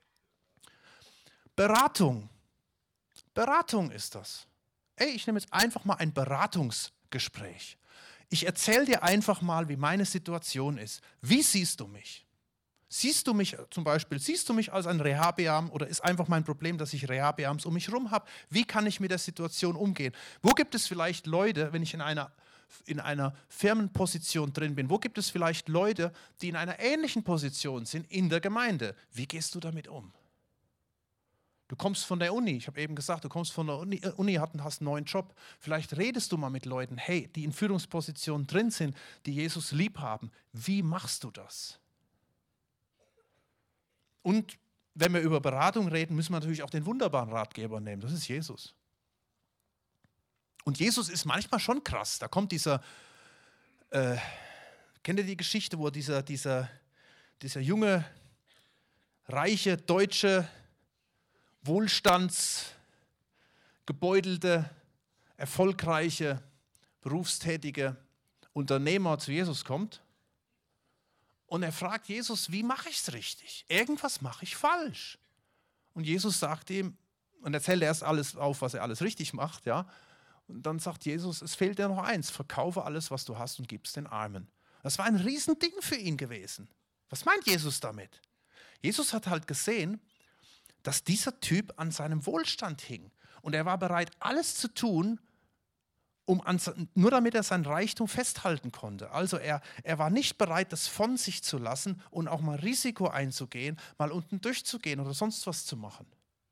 [SPEAKER 1] Beratung ist das. Ey, ich nehme jetzt einfach mal ein Beratungsgespräch. Ich erzähle dir einfach mal, wie meine Situation ist. Wie siehst du mich? Siehst du mich als ein Rehabeam oder ist einfach mein Problem, dass ich Rehabeams um mich herum habe? Wie kann ich mit der Situation umgehen? Wo gibt es vielleicht Leute, wenn ich in einer Firmenposition drin bin, wo gibt es vielleicht Leute, die in einer ähnlichen Position sind in der Gemeinde? Wie gehst du damit um? Du kommst von der Uni, ich habe eben gesagt, du kommst von der Uni und hast einen neuen Job. Vielleicht redest du mal mit Leuten, hey, die in Führungspositionen drin sind, die Jesus lieb haben. Wie machst du das? Und wenn wir über Beratung reden, müssen wir natürlich auch den wunderbaren Ratgeber nehmen. Das ist Jesus. Und Jesus ist manchmal schon krass. Da kommt kennt ihr die Geschichte, wo dieser junge, reiche, deutsche, wohlstandsgebeutelte, erfolgreiche, berufstätige Unternehmer zu Jesus kommt und er fragt Jesus, wie mache ich es richtig? Irgendwas mache ich falsch. Und Jesus sagt ihm, und erzählt erst alles auf, was er alles richtig macht, ja. Und dann sagt Jesus, es fehlt dir noch eins, verkaufe alles, was du hast und gib es den Armen. Das war ein Riesending für ihn gewesen. Was meint Jesus damit? Jesus hat halt gesehen, dass dieser Typ an seinem Wohlstand hing. Und er war bereit, alles zu tun, nur damit er sein Reichtum festhalten konnte. Also er war nicht bereit, das von sich zu lassen und auch mal Risiko einzugehen, mal unten durchzugehen oder sonst was zu machen.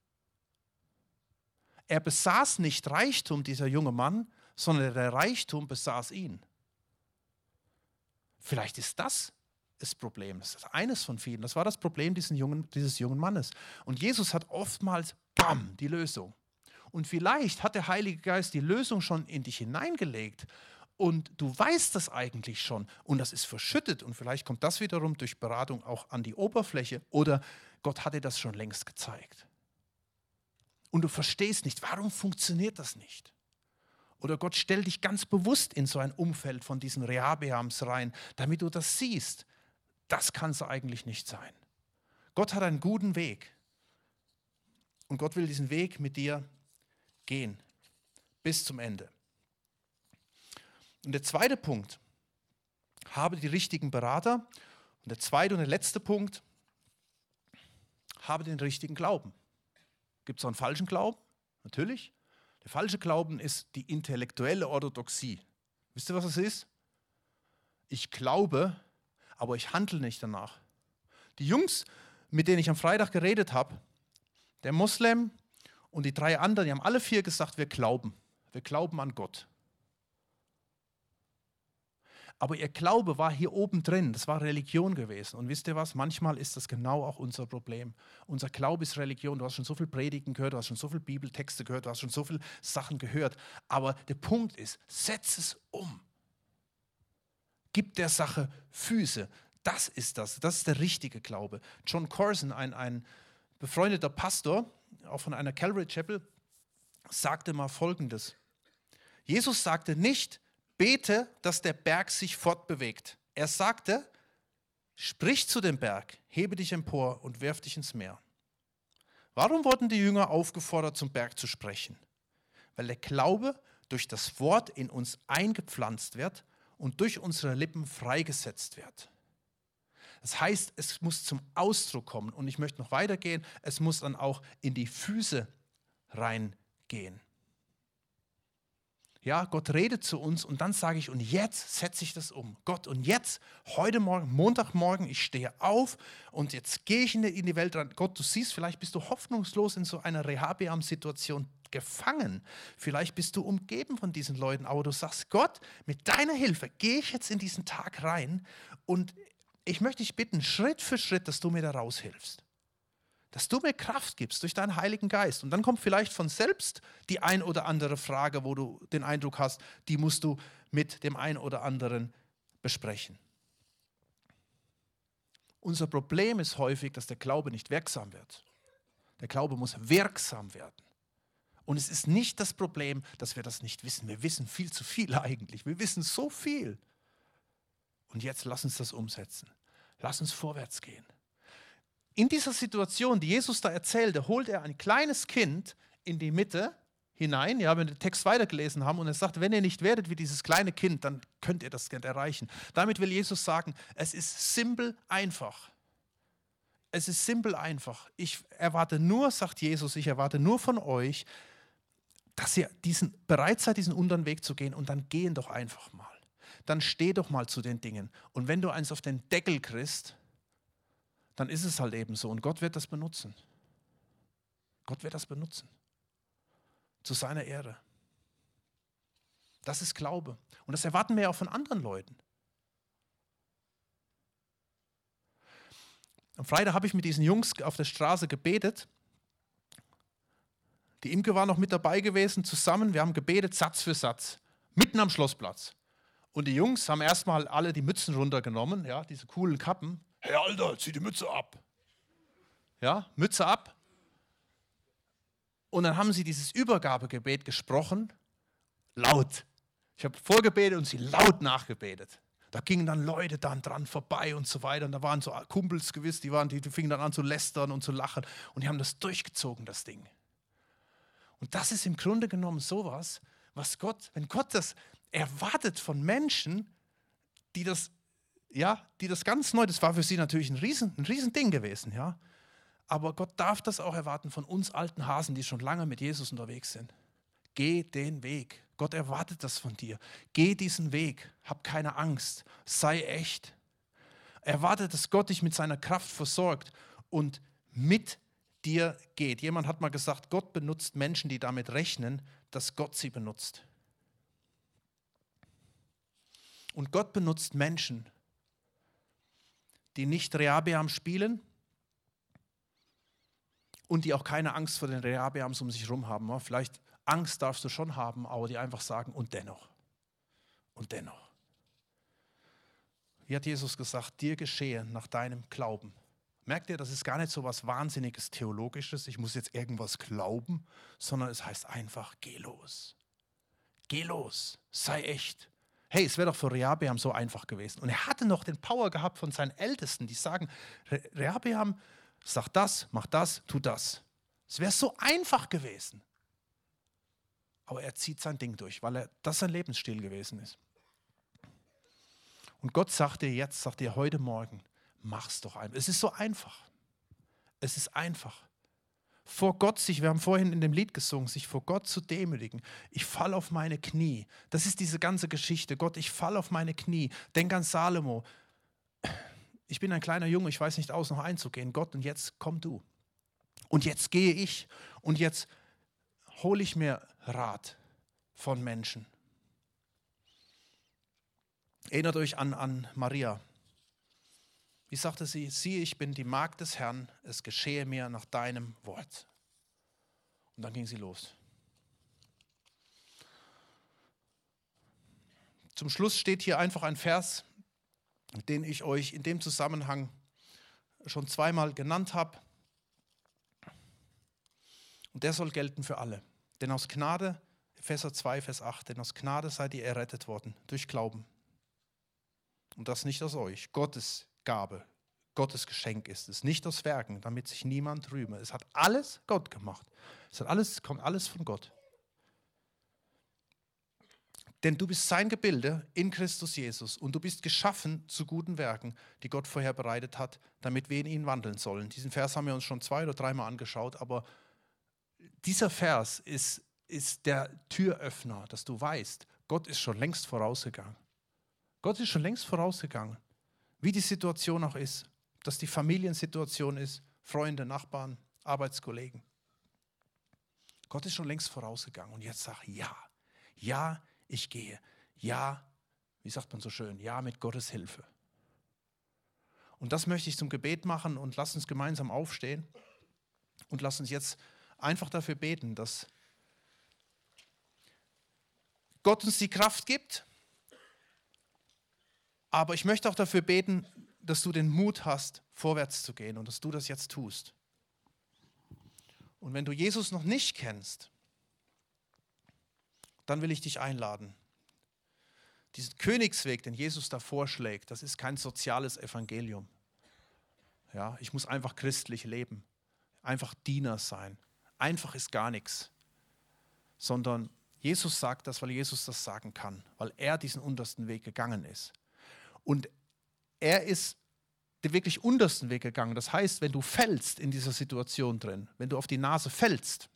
[SPEAKER 1] Er besaß nicht Reichtum, dieser junge Mann, sondern der Reichtum besaß ihn. Vielleicht ist das Problem. Das ist eines von vielen. Das war das Problem dieses jungen Mannes. Und Jesus hat oftmals, die Lösung. Und vielleicht hat der Heilige Geist die Lösung schon in dich hineingelegt. und du weißt das eigentlich schon und das ist verschüttet und vielleicht kommt das wiederum durch Beratung auch an die Oberfläche oder Gott hat dir das schon längst gezeigt. Und du verstehst nicht, warum funktioniert das nicht? Oder Gott stellt dich ganz bewusst in so ein Umfeld von diesen Rehabeams rein, damit du das siehst. Das kann es eigentlich nicht sein. Gott hat einen guten Weg. Und Gott will diesen Weg mit dir gehen. Bis zum Ende. Und der zweite Punkt, habe die richtigen Berater. Und der zweite und der letzte Punkt, habe den richtigen Glauben. Gibt es auch einen falschen Glauben? Natürlich. Der falsche Glauben ist die intellektuelle Orthodoxie. Wisst ihr, was es ist? Ich glaube, aber ich handle nicht danach. Die Jungs, mit denen ich am Freitag geredet habe, der Moslem und die 3 anderen, die haben alle 4 gesagt, wir glauben. Wir glauben an Gott. Aber ihr Glaube war hier oben drin, das war Religion gewesen. Und wisst ihr was, manchmal ist das genau auch unser Problem. Unser Glaube ist Religion, du hast schon so viel Predigen gehört, du hast schon so viele Bibeltexte gehört, du hast schon so viele Sachen gehört. Aber der Punkt ist, setz es um. Gib der Sache Füße. Das ist der richtige Glaube. John Corson, ein befreundeter Pastor, auch von einer Calvary Chapel, sagte mal Folgendes. Jesus sagte nicht, bete, dass der Berg sich fortbewegt. Er sagte, sprich zu dem Berg, hebe dich empor und werf dich ins Meer. Warum wurden die Jünger aufgefordert, zum Berg zu sprechen? Weil der Glaube durch das Wort in uns eingepflanzt wird und durch unsere Lippen freigesetzt wird. Das heißt, es muss zum Ausdruck kommen. Und ich möchte noch weitergehen, es muss dann auch in die Füße reingehen. Ja, Gott redet zu uns und dann sage ich, und jetzt setze ich das um. Gott, und jetzt, heute Morgen, Montagmorgen, ich stehe auf und jetzt gehe ich in die Welt rein. Gott, du siehst, vielleicht bist du hoffnungslos in so einer Rehabeam-Situation gefangen. Vielleicht bist du umgeben von diesen Leuten, aber du sagst, Gott, mit deiner Hilfe gehe ich jetzt in diesen Tag rein und ich möchte dich bitten, Schritt für Schritt, dass du mir da raushilfst. Dass du mir Kraft gibst durch deinen Heiligen Geist. Und dann kommt vielleicht von selbst die ein oder andere Frage, wo du den Eindruck hast, die musst du mit dem einen oder anderen besprechen. Unser Problem ist häufig, dass der Glaube nicht wirksam wird. Der Glaube muss wirksam werden. Und es ist nicht das Problem, dass wir das nicht wissen. Wir wissen viel zu viel eigentlich. Wir wissen so viel. Und jetzt lass uns das umsetzen. Lass uns vorwärts gehen. In dieser Situation, die Jesus da erzählte, holt er ein kleines Kind in die Mitte hinein. Ja, wenn wir den Text weitergelesen haben und er sagt, wenn ihr nicht werdet wie dieses kleine Kind, dann könnt ihr das Kind erreichen. Damit will Jesus sagen, es ist simpel einfach. Es ist simpel einfach. Ich erwarte nur, sagt Jesus, ich erwarte nur von euch, dass ihr bereit seid, diesen unteren Weg zu gehen und dann gehen doch einfach mal. Dann steh doch mal zu den Dingen. Und wenn du eins auf den Deckel kriegst, dann ist es halt eben so. Und Gott wird das benutzen. Gott wird das benutzen. Zu seiner Ehre. Das ist Glaube. Und das erwarten wir ja auch von anderen Leuten. Am Freitag habe ich mit diesen Jungs auf der Straße gebetet. Die Imke war noch mit dabei gewesen, zusammen. Wir haben gebetet, Satz für Satz. Mitten am Schlossplatz. Und die Jungs haben erstmal alle die Mützen runtergenommen, ja, diese coolen Kappen. Hey Alter, zieh die Mütze ab. Ja, Mütze ab. Und dann haben sie dieses Übergabegebet gesprochen, laut. Ich habe vorgebetet und sie laut nachgebetet. Da gingen dann Leute dann dran vorbei und so weiter. Und da waren so Kumpels gewiss, die fingen dann an zu lästern und zu lachen. Und die haben das durchgezogen, das Ding. Und das ist im Grunde genommen sowas, wenn Gott das erwartet von Menschen, die das ganz neu, das war für sie natürlich ein Riesending gewesen, ja. Aber Gott darf das auch erwarten von uns alten Hasen, die schon lange mit Jesus unterwegs sind. Geh den Weg. Gott erwartet das von dir. Geh diesen Weg. Hab keine Angst. Sei echt. Erwartet, dass Gott dich mit seiner Kraft versorgt und mit dir geht. Jemand hat mal gesagt, Gott benutzt Menschen, die damit rechnen, dass Gott sie benutzt. Und Gott benutzt Menschen, die nicht Rehabeam spielen und die auch keine Angst vor den Rehabeams um sich herum haben. Vielleicht Angst darfst du schon haben, aber die einfach sagen, und dennoch. Und dennoch, wie hat Jesus gesagt, dir geschehe nach deinem Glauben. Merkt ihr, das ist gar nicht so was Wahnsinniges Theologisches, ich muss jetzt irgendwas glauben, sondern es heißt einfach, geh los. Geh los, sei echt. Hey, es wäre doch für Rehabeam so einfach gewesen. Und er hatte noch den Power gehabt von seinen Ältesten, die sagen, Rehabeam, sag das, mach das, tu das. Es wäre so einfach gewesen. Aber er zieht sein Ding durch, weil das sein Lebensstil gewesen ist. Und Gott sagt dir jetzt, sagt dir heute Morgen, mach's doch einfach. Es ist so einfach. Es ist einfach. Vor Gott sich, wir haben vorhin in dem Lied gesungen, sich vor Gott zu demütigen. Ich falle auf meine Knie. Das ist diese ganze Geschichte. Gott, ich falle auf meine Knie. Denk an Salomo. Ich bin ein kleiner Junge, ich weiß nicht aus, noch einzugehen. Gott, und jetzt komm du. Und jetzt gehe ich. Und jetzt hole ich mir Rat von Menschen. Erinnert euch an Maria. Wie sagte sie? Siehe, ich bin die Magd des Herrn, es geschehe mir nach deinem Wort. Und dann ging sie los. Zum Schluss steht hier einfach ein Vers, den ich euch in dem Zusammenhang schon zweimal genannt habe. Und der soll gelten für alle. Denn aus Gnade, Epheser 2, Vers 8, denn aus Gnade seid ihr errettet worden, durch Glauben. Und das nicht aus euch, Gottes Gabe, Gottes Geschenk ist es, nicht aus Werken, damit sich niemand rühme. Es hat alles Gott gemacht. Kommt alles von Gott. Denn du bist sein Gebilde in Christus Jesus und du bist geschaffen zu guten Werken, die Gott vorher bereitet hat, damit wir in ihn wandeln sollen. Diesen Vers haben wir uns schon 2 oder 3 Mal angeschaut, aber dieser Vers ist der Türöffner, dass du weißt, Gott ist schon längst vorausgegangen. Gott ist schon längst vorausgegangen. Wie die Situation auch ist, ob das die Familiensituation ist, Freunde, Nachbarn, Arbeitskollegen. Gott ist schon längst vorausgegangen und jetzt sag ja, ich gehe. Ja, wie sagt man so schön, ja mit Gottes Hilfe. Und das möchte ich zum Gebet machen und lass uns gemeinsam aufstehen und lass uns jetzt einfach dafür beten, dass Gott uns die Kraft gibt. Aber ich möchte auch dafür beten, dass du den Mut hast, vorwärts zu gehen und dass du das jetzt tust. Und wenn du Jesus noch nicht kennst, dann will ich dich einladen. Diesen Königsweg, den Jesus da vorschlägt, das ist kein soziales Evangelium. Ja, ich muss einfach christlich leben, einfach Diener sein. Einfach ist gar nichts. Sondern Jesus sagt das, weil Jesus das sagen kann, weil er diesen untersten Weg gegangen ist. Und er ist den wirklich untersten Weg gegangen. Das heißt, wenn du fällst in dieser Situation drin, wenn du auf die Nase fällst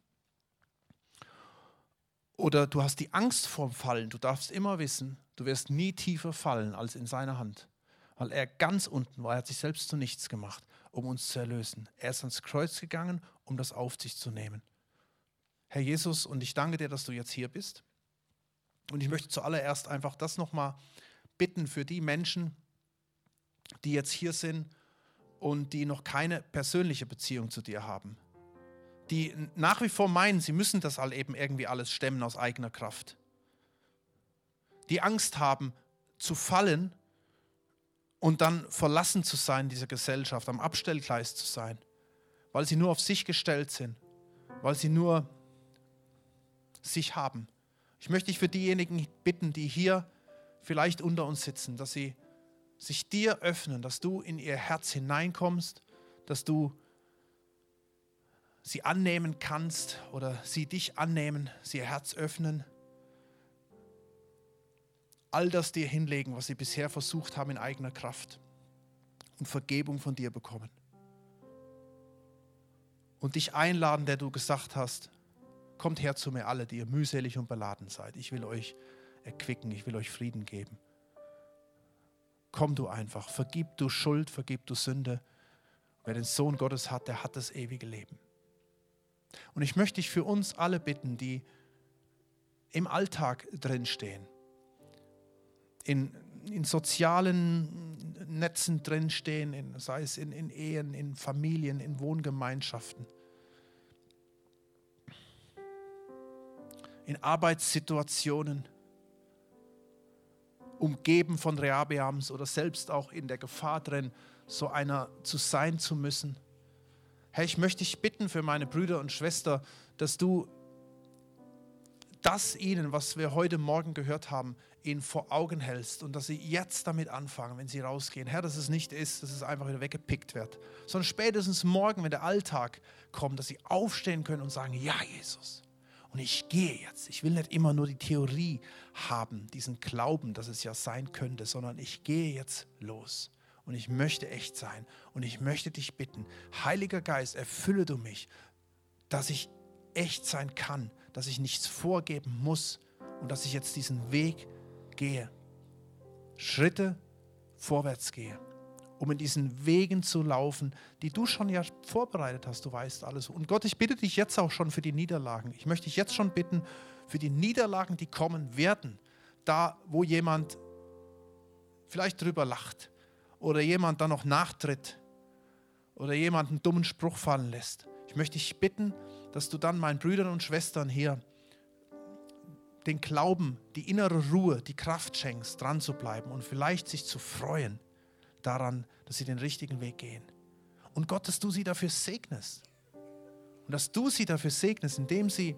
[SPEAKER 1] oder du hast die Angst vorm Fallen, du darfst immer wissen, du wirst nie tiefer fallen als in seiner Hand. Weil er ganz unten war, er hat sich selbst zu nichts gemacht, um uns zu erlösen. Er ist ans Kreuz gegangen, um das auf sich zu nehmen. Herr Jesus, und ich danke dir, dass du jetzt hier bist. Und ich möchte zuallererst einfach das nochmal bitten für die Menschen, die jetzt hier sind und die noch keine persönliche Beziehung zu dir haben. Die nach wie vor meinen, sie müssen das halt eben irgendwie alles stemmen aus eigener Kraft. Die Angst haben, zu fallen und dann verlassen zu sein dieser Gesellschaft, am Abstellgleis zu sein, weil sie nur auf sich gestellt sind, weil sie nur sich haben. Ich möchte dich für diejenigen bitten, die hier vielleicht unter uns sitzen, dass sie sich dir öffnen, dass du in ihr Herz hineinkommst, dass du sie annehmen kannst oder sie dich annehmen, sie ihr Herz öffnen, all das dir hinlegen, was sie bisher versucht haben in eigener Kraft und Vergebung von dir bekommen. Und dich einladen, der du gesagt hast, kommt her zu mir alle, die ihr mühselig und beladen seid. Ich will euch erquicken, ich will euch Frieden geben. Komm du einfach, vergib du Schuld, vergib du Sünde. Wer den Sohn Gottes hat, der hat das ewige Leben. Und ich möchte dich für uns alle bitten, die im Alltag drinstehen, in sozialen Netzen drinstehen, sei es in Ehen, in Familien, in Wohngemeinschaften, in Arbeitssituationen, umgeben von Rehabeams oder selbst auch in der Gefahr drin, so einer zu sein zu müssen. Herr, ich möchte dich bitten für meine Brüder und Schwestern, dass du das ihnen, was wir heute Morgen gehört haben, ihnen vor Augen hältst und dass sie jetzt damit anfangen, wenn sie rausgehen. Herr, dass es nicht ist, dass es einfach wieder weggepickt wird, sondern spätestens morgen, wenn der Alltag kommt, dass sie aufstehen können und sagen, ja Jesus, und ich gehe jetzt. Ich will nicht immer nur die Theorie haben, diesen Glauben, dass es ja sein könnte, sondern ich gehe jetzt los. Und ich möchte echt sein. Und ich möchte dich bitten, Heiliger Geist, erfülle du mich, dass ich echt sein kann, dass ich nichts vorgeben muss und dass ich jetzt diesen Weg gehe. Schritte vorwärts gehe, um in diesen Wegen zu laufen, die du schon ja vorbereitet hast, du weißt alles. Und Gott, ich bitte dich jetzt auch schon für die Niederlagen. Ich möchte dich jetzt schon bitten für die Niederlagen, die kommen werden. Da, wo jemand vielleicht drüber lacht oder jemand da noch nachtritt oder jemand einen dummen Spruch fallen lässt. Ich möchte dich bitten, dass du dann meinen Brüdern und Schwestern hier den Glauben, die innere Ruhe, die Kraft schenkst, dran zu bleiben und vielleicht sich zu freuen daran, dass sie den richtigen Weg gehen. Und Gott, dass du sie dafür segnest. Und dass du sie dafür segnest, indem sie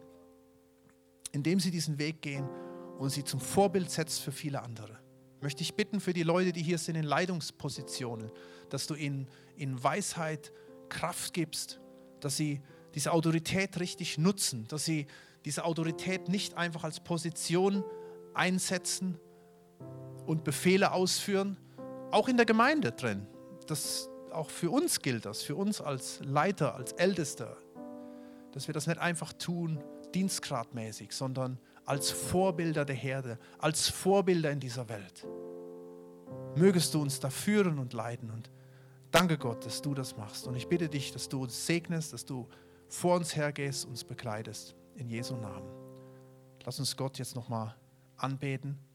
[SPEAKER 1] diesen Weg gehen und sie zum Vorbild setzt für viele andere. Möchte ich bitten für die Leute, die hier sind in Leitungspositionen, dass du ihnen in Weisheit Kraft gibst, dass sie diese Autorität richtig nutzen, dass sie diese Autorität nicht einfach als Position einsetzen und Befehle ausführen, auch in der Gemeinde drin. Das auch für uns gilt das, für uns als Leiter, als Ältester, dass wir das nicht einfach tun, dienstgradmäßig, sondern als Vorbilder der Herde, als Vorbilder in dieser Welt. Mögest du uns da führen und leiten und danke Gott, dass du das machst. Und ich bitte dich, dass du uns segnest, dass du vor uns hergehst, uns begleitest. In Jesu Namen. Lass uns Gott jetzt nochmal anbeten.